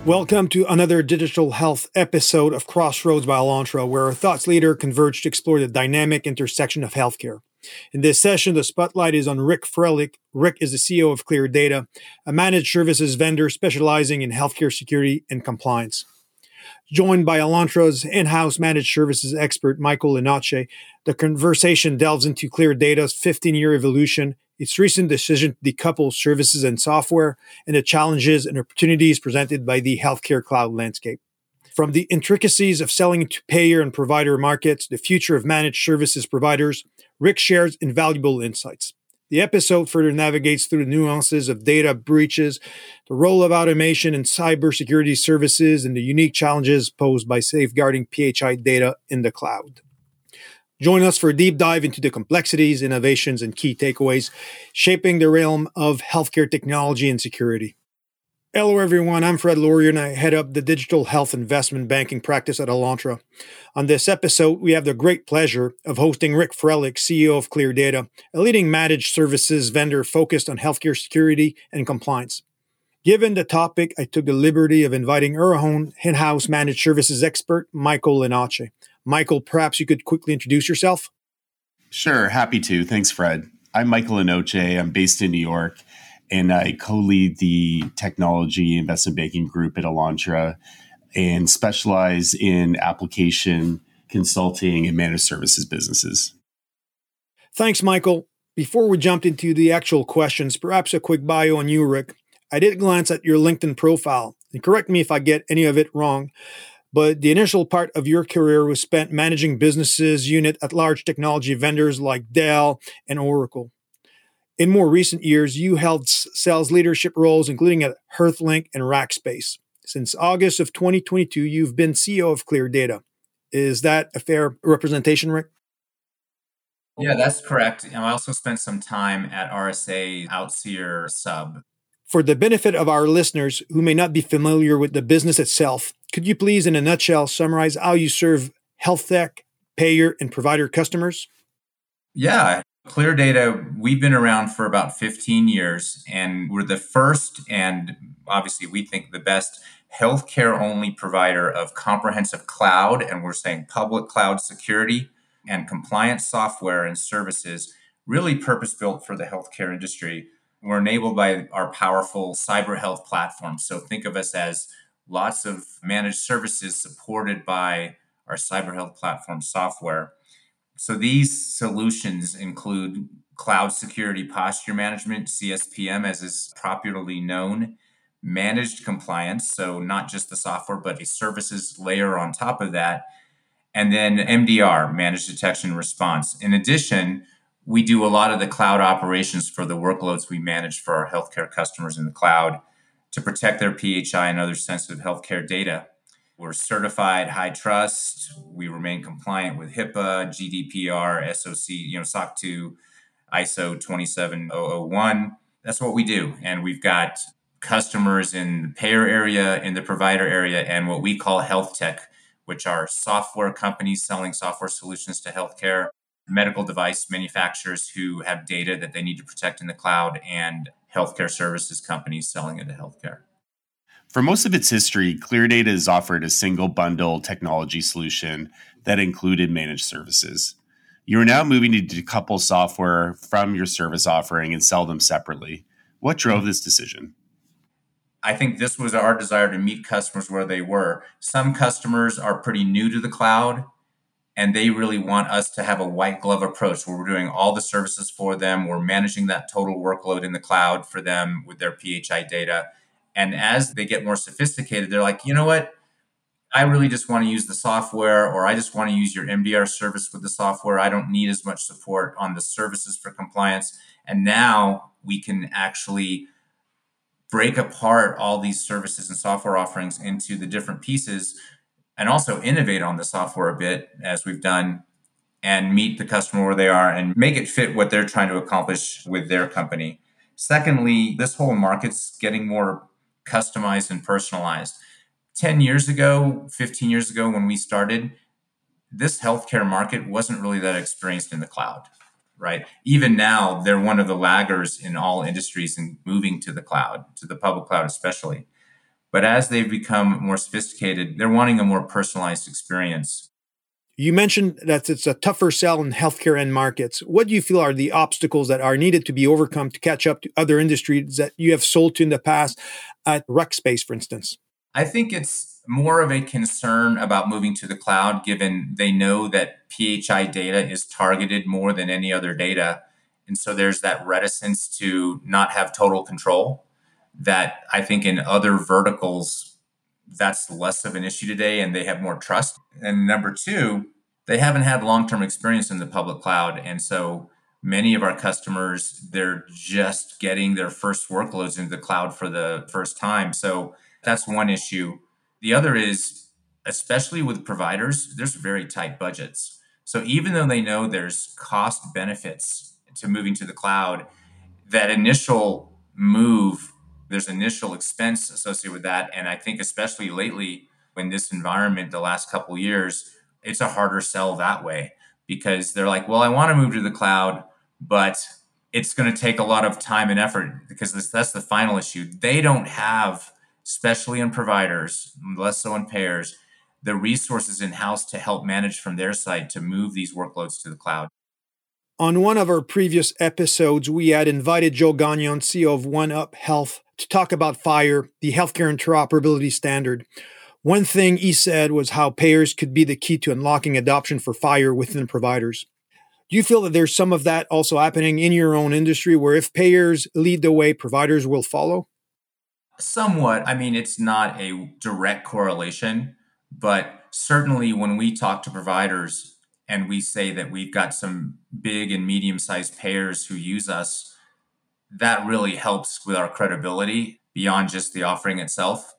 Welcome to another digital health episode of Crossroads by Alantra, where our thoughts leader converge to explore the dynamic intersection of healthcare. In this session, the spotlight is on Rick Frelick. Rick is the CEO of ClearData, a managed services vendor specializing in healthcare security and compliance. Joined by Alantra's in-house managed services expert, Michael Lenoche, the conversation delves into ClearData's 15-year evolution, its recent decision to decouple services and software, and the challenges and opportunities presented by the healthcare cloud landscape. From the intricacies of selling into payer and provider markets, the future of managed services providers, Rick shares invaluable insights. The episode further navigates through the nuances of data breaches, the role of automation in cybersecurity services, and the unique challenges posed by safeguarding PHI data in the cloud. Join us for a deep dive into the complexities, innovations, and key takeaways shaping the realm of healthcare technology and security. Hello, everyone. I'm Fred Laurier, and I head up the digital health investment banking practice at Alantra. On this episode, we have the great pleasure of hosting Rick Frelick, CEO of ClearData, a leading managed services vendor focused on healthcare security and compliance. Given the topic, I took the liberty of inviting our own in-house managed services expert, Michael Lenoche. Michael, perhaps you could quickly introduce yourself? Sure, happy to. Thanks, Fred. I'm Michael Lenoche. I'm based in New York, and I co-lead the technology investment banking group at Alantra and specialize in application consulting and managed services businesses. Thanks, Michael. Before we jump into the actual questions, perhaps a quick bio on you, Rick. I did glance at your LinkedIn profile, and correct me if I get any of it wrong, but the initial part of your career was spent managing businesses unit at large technology vendors like Dell and Oracle. In more recent years, you held sales leadership roles, including at Hearthlink and Rackspace. Since August of 2022, you've been CEO of ClearData. Is that a fair representation, Rick? Yeah, that's correct. And I also spent some time at RSA Outseer Sub. For the benefit of our listeners who may not be familiar with the business itself, could you please, in a nutshell, summarize how you serve health tech, payer, and provider customers? Yeah, ClearData, we've been around for about 15 years, and we're the first and obviously we think the best healthcare-only provider of comprehensive cloud, and we're saying public cloud security and compliance software and services, really purpose-built for the healthcare industry. We're enabled by our powerful cyber health platform. So think of us as lots of managed services supported by our cyber health platform software. So these solutions include cloud security posture management, CSPM, as is popularly known, managed compliance, so not just the software, but a services layer on top of that, and then MDR, managed detection and response. In addition, we do a lot of the cloud operations for the workloads we manage for our healthcare customers in the cloud to protect their PHI and other sensitive healthcare data. We're certified high trust. We remain compliant with HIPAA, GDPR, SOC, SOC 2, ISO 27001. That's what we do. And we've got customers in the payer area, in the provider area, and what we call health tech, which are software companies selling software solutions to healthcare, medical device manufacturers who have data that they need to protect in the cloud, and healthcare services companies selling into healthcare. For most of its history, ClearData has offered a single bundle technology solution that included managed services. You are now moving to decouple software from your service offering and sell them separately. What drove this decision? I think this was our desire to meet customers where they were. Some customers are pretty new to the cloud, and they really want us to have a white glove approach where we're doing all the services for them. We're managing that total workload in the cloud for them with their PHI data. And as they get more sophisticated, they're like, you know what? I really just want to use the software, or I just want to use your MDR service with the software. I don't need as much support on the services for compliance. And now we can actually break apart all these services and software offerings into the different pieces and also innovate on the software a bit, as we've done, and meet the customer where they are and make it fit what they're trying to accomplish with their company. Secondly, this whole market's getting more customized and personalized. 10 years ago, 15 years ago, when we started, this healthcare market wasn't really that experienced in the cloud, right? Even now, they're one of the laggers in all industries in moving to the cloud, to the public cloud especially. But as they've become more sophisticated, they're wanting a more personalized experience. You mentioned that it's a tougher sell in healthcare end markets. What do you feel are the obstacles that are needed to be overcome to catch up to other industries that you have sold to in the past at Rackspace, for instance? I think it's more of a concern about moving to the cloud, given they know that PHI data is targeted more than any other data. And so there's that reticence to not have total control that I think in other verticals, that's less of an issue today and they have more trust. And number two, they haven't had long-term experience in the public cloud. And so many of our customers, they're just getting their first workloads into the cloud for the first time. So that's one issue. The other is, especially with providers, there's very tight budgets. So even though they know there's cost benefits to moving to the cloud, that initial move, there's initial expense associated with that. And I think especially lately in this environment, the last couple of years, it's a harder sell that way because they're like, well, I want to move to the cloud, but it's going to take a lot of time and effort because that's the final issue. They don't have, especially in providers, less so in payers, the resources in-house to help manage from their side to move these workloads to the cloud. On one of our previous episodes, we had invited Joe Gagnon, CEO of OneUp Health, to talk about FHIR, the healthcare interoperability standard. One thing he said was how payers could be the key to unlocking adoption for FHIR within providers. Do you feel that there's some of that also happening in your own industry where if payers lead the way, providers will follow? Somewhat. I mean, it's not a direct correlation, but certainly when we talk to providers and we say that we've got some big and medium-sized payers who use us, that really helps with our credibility beyond just the offering itself.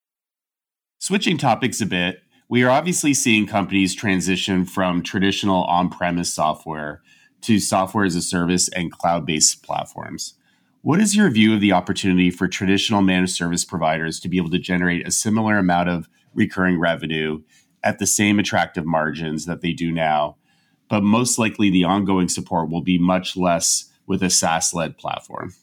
Switching topics a bit, we are obviously seeing companies transition from traditional on-premise software to software as a service and cloud-based platforms. What is your view of the opportunity for traditional managed service providers to be able to generate a similar amount of recurring revenue at the same attractive margins that they do now, but most likely the ongoing support will be much less with a SaaS-led platform?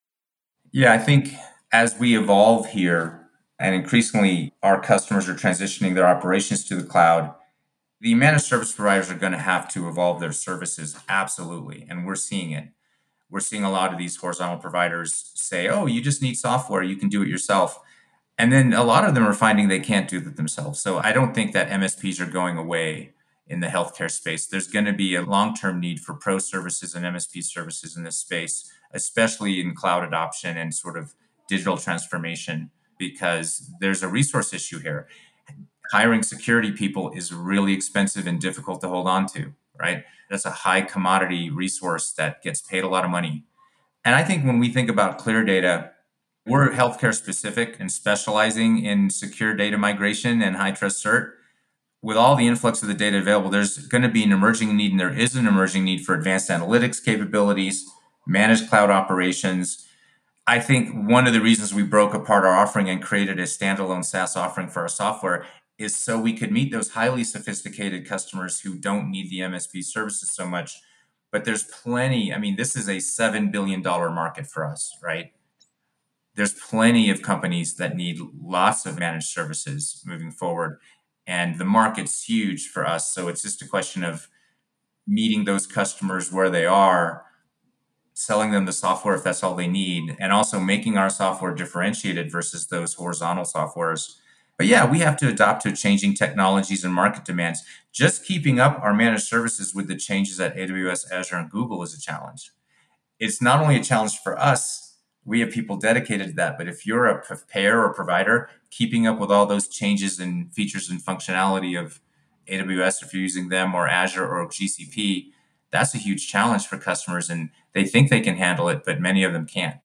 Yeah, I think as we evolve here and increasingly our customers are transitioning their operations to the cloud, the managed service providers are going to have to evolve their services, absolutely. And we're seeing it. We're seeing a lot of these horizontal providers say, oh, you just need software, you can do it yourself. And then a lot of them are finding they can't do that themselves. So I don't think that MSPs are going away in the healthcare space. There's going to be a long-term need for pro services and MSP services in this space, especially in cloud adoption and sort of digital transformation, because there's a resource issue here. Hiring security people is really expensive and difficult to hold on to, right? That's a high commodity resource that gets paid a lot of money. And I think when we think about ClearData, we're healthcare specific and specializing in secure data migration and high trust cert. With all the influx of the data available, there's going to be an emerging need, and there is an emerging need for advanced analytics capabilities, managed cloud operations. I think one of the reasons we broke apart our offering and created a standalone SaaS offering for our software is so we could meet those highly sophisticated customers who don't need the MSP services so much. But there's plenty. I mean, this is a $7 billion market for us, right? There's plenty of companies that need lots of managed services moving forward. And the market's huge for us. So it's just a question of meeting those customers where they are, selling them the software if that's all they need, and also making our software differentiated versus those horizontal softwares. But yeah, we have to adapt to changing technologies and market demands. Just keeping up our managed services with the changes at AWS, Azure, and Google is a challenge. It's not only a challenge for us, we have people dedicated to that, but if you're a payer or provider, keeping up with all those changes and features and functionality of AWS, if you're using them, or Azure or GCP, that's a huge challenge for customers, and they think they can handle it, but many of them can't.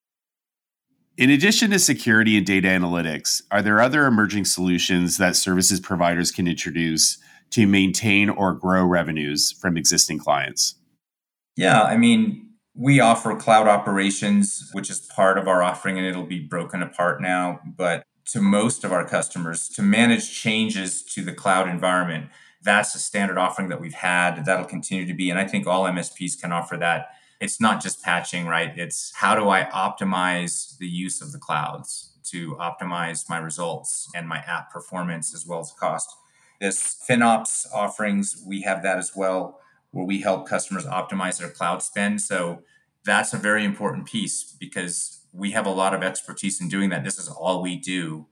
In addition to security and data analytics, are there other emerging solutions that services providers can introduce to maintain or grow revenues from existing clients? Yeah, I mean, we offer cloud operations, which is part of our offering, and it'll be broken apart now. But to most of our customers, to manage changes to the cloud environment, that's a standard offering that we've had. That'll continue to be. And I think all MSPs can offer that. It's not just patching, right? It's how do I optimize the use of the clouds to optimize my results and my app performance as well as cost. This FinOps offerings, we have that as well, where we help customers optimize their cloud spend. So that's a very important piece because we have a lot of expertise in doing that. This is all we do.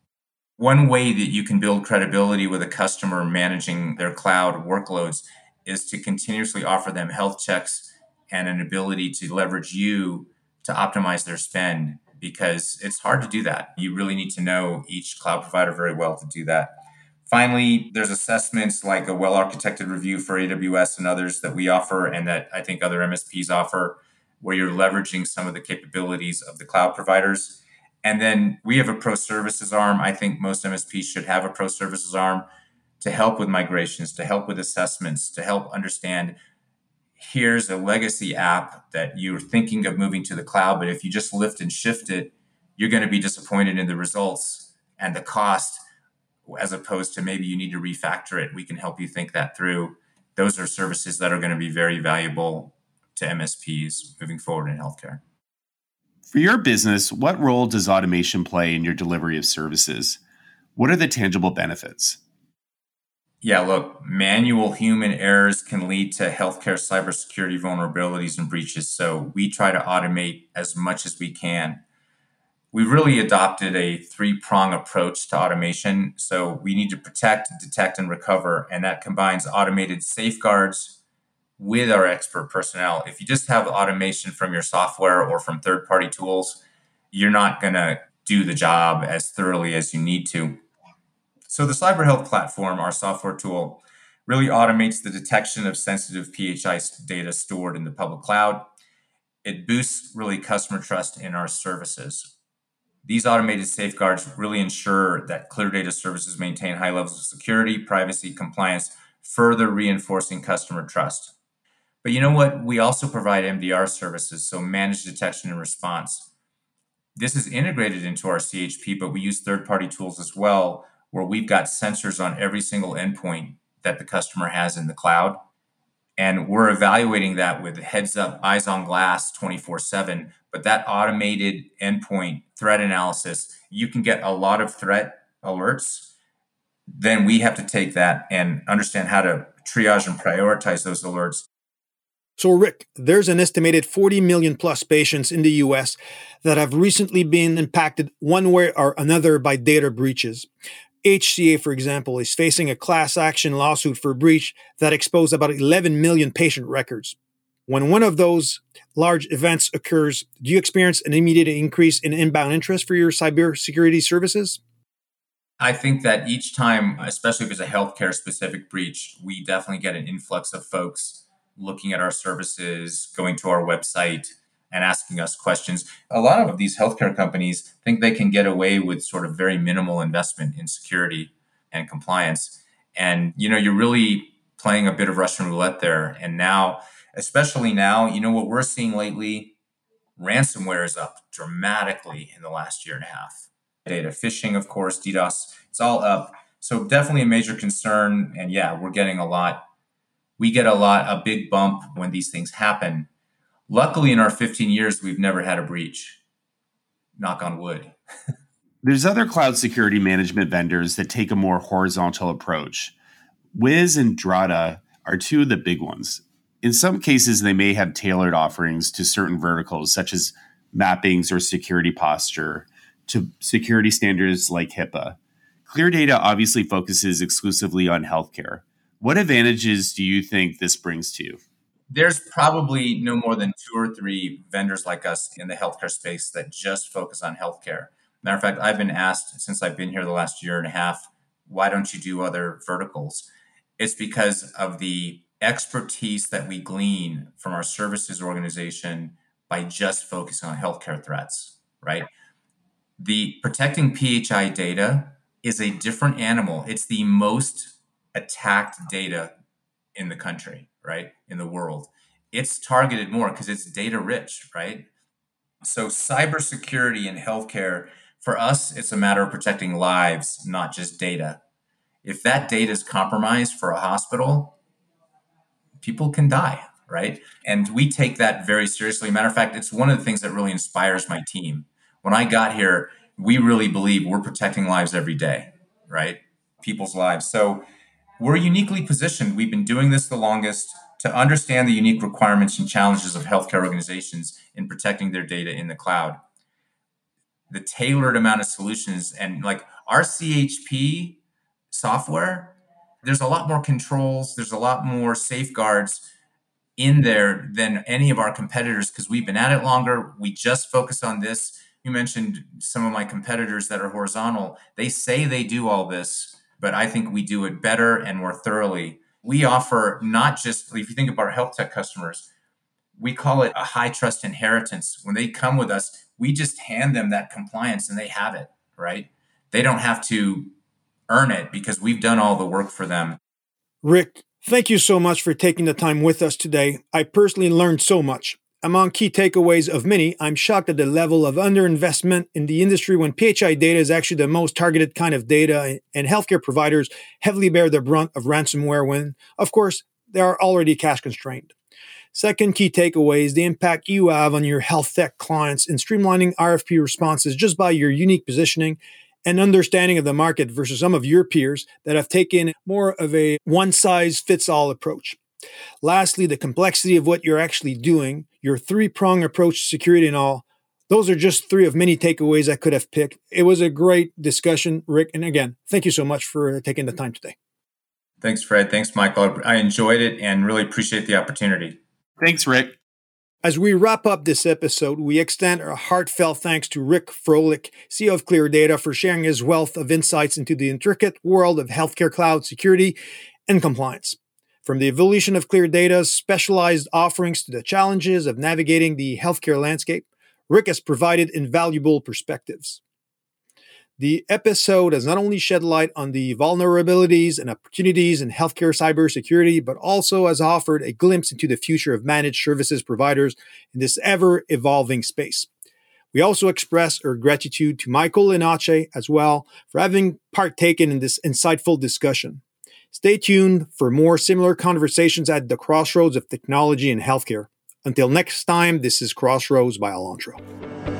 One way that you can build credibility with a customer managing their cloud workloads is to continuously offer them health checks and an ability to leverage you to optimize their spend, because it's hard to do that. You really need to know each cloud provider very well to do that. Finally, there's assessments like a well-architected review for AWS and others that we offer and that I think other MSPs offer, where you're leveraging some of the capabilities of the cloud providers. And then we have a pro services arm. I think most MSPs should have a pro services arm to help with migrations, to help with assessments, to help understand, here's a legacy app that you're thinking of moving to the cloud, but if you just lift and shift it, you're going to be disappointed in the results and the cost, as opposed to maybe you need to refactor it. We can help you think that through. Those are services that are going to be very valuable to MSPs moving forward in healthcare. For your business, what role does automation play in your delivery of services? What are the tangible benefits? Yeah, look, manual human errors can lead to healthcare cybersecurity vulnerabilities and breaches. So we try to automate as much as we can. We've really adopted a three-prong approach to automation. So we need to protect, detect, and recover. And that combines automated safeguards with our expert personnel. If you just have automation from your software or from third-party tools, you're not going to do the job as thoroughly as you need to. So the Cyber Health Platform, our software tool, really automates the detection of sensitive PHI data stored in the public cloud. It boosts really customer trust in our services. These automated safeguards really ensure that ClearData services maintain high levels of security, privacy, compliance, further reinforcing customer trust. But you know what? We also provide MDR services, so managed detection and response. This is integrated into our CHP, but we use third-party tools as well, where we've got sensors on every single endpoint that the customer has in the cloud. And we're evaluating that with heads up, eyes on glass 24/7. But that automated endpoint threat analysis, you can get a lot of threat alerts. Then we have to take that and understand how to triage and prioritize those alerts. So, Rick, there's an estimated 40 million plus patients in the US that have recently been impacted one way or another by data breaches. HCA, for example, is facing a class action lawsuit for breach that exposed about 11 million patient records. When one of those large events occurs, do you experience an immediate increase in inbound interest for your cybersecurity services? I think that each time, especially if it's a healthcare specific breach, we definitely get an influx of folks looking at our services, going to our website and asking us questions. A lot of these healthcare companies think they can get away with sort of very minimal investment in security and compliance. And, you're really playing a bit of Russian roulette there. And now, especially now, what we're seeing lately, ransomware is up dramatically in the last year and a half. Data phishing, of course, DDoS, it's all up. So definitely a major concern. And yeah, we're getting we get a big bump when these things happen. Luckily, in our 15 years, we've never had a breach. Knock on wood. There's other cloud security management vendors that take a more horizontal approach. Wiz and Drata are two of the big ones. In some cases, they may have tailored offerings to certain verticals, such as mappings or security posture, to security standards like HIPAA. ClearData obviously focuses exclusively on healthcare. What advantages do you think this brings to you? There's probably no more than 2 or 3 vendors like us in the healthcare space that just focus on healthcare. Matter of fact, I've been asked since I've been here the last year and a half, why don't you do other verticals? It's because of the expertise that we glean from our services organization by just focusing on healthcare threats, right? The protecting PHI data is a different animal. It's the most attacked data in the country, right? In the world. It's targeted more because it's data rich, right? So cybersecurity in healthcare, for us, it's a matter of protecting lives, not just data. If that data is compromised for a hospital, people can die, right? And we take that very seriously. Matter of fact, it's one of the things that really inspires my team. When I got here, we really believe we're protecting lives every day, right? People's lives. So we're uniquely positioned. We've been doing this the longest to understand the unique requirements and challenges of healthcare organizations in protecting their data in the cloud. The tailored amount of solutions and like our CHP software, there's a lot more controls, there's a lot more safeguards in there than any of our competitors because we've been at it longer. We just focus on this. You mentioned some of my competitors that are horizontal. They say they do all this, but I think we do it better and more thoroughly. We offer not just, if you think about our health tech customers, we call it a high trust inheritance. When they come with us, we just hand them that compliance and they have it, right? They don't have to earn it because we've done all the work for them. Rick, thank you so much for taking the time with us today. I personally learned so much. Among key takeaways of many, I'm shocked at the level of underinvestment in the industry when PHI data is actually the most targeted kind of data, and healthcare providers heavily bear the brunt of ransomware when, of course, they are already cash constrained. Second key takeaway is the impact you have on your health tech clients in streamlining RFP responses just by your unique positioning and understanding of the market versus some of your peers that have taken more of a one-size-fits-all approach. Lastly, the complexity of what you're actually doing, your three-pronged approach to security and all, those are just three of many takeaways I could have picked. It was a great discussion, Rick. And again, thank you so much for taking the time today. Thanks, Fred. Thanks, Michael. I enjoyed it and really appreciate the opportunity. Thanks, Rick. As we wrap up this episode, we extend our heartfelt thanks to Rick Froelich, CEO of ClearData, for sharing his wealth of insights into the intricate world of healthcare cloud security and compliance. From the evolution of ClearData's specialized offerings to the challenges of navigating the healthcare landscape, Rick has provided invaluable perspectives. The episode has not only shed light on the vulnerabilities and opportunities in healthcare cybersecurity, but also has offered a glimpse into the future of managed services providers in this ever-evolving space. We also express our gratitude to Michael Lenoche as well for having partaken in this insightful discussion. Stay tuned for more similar conversations at the crossroads of technology and healthcare. Until next time, this is Crossroads by Alantra.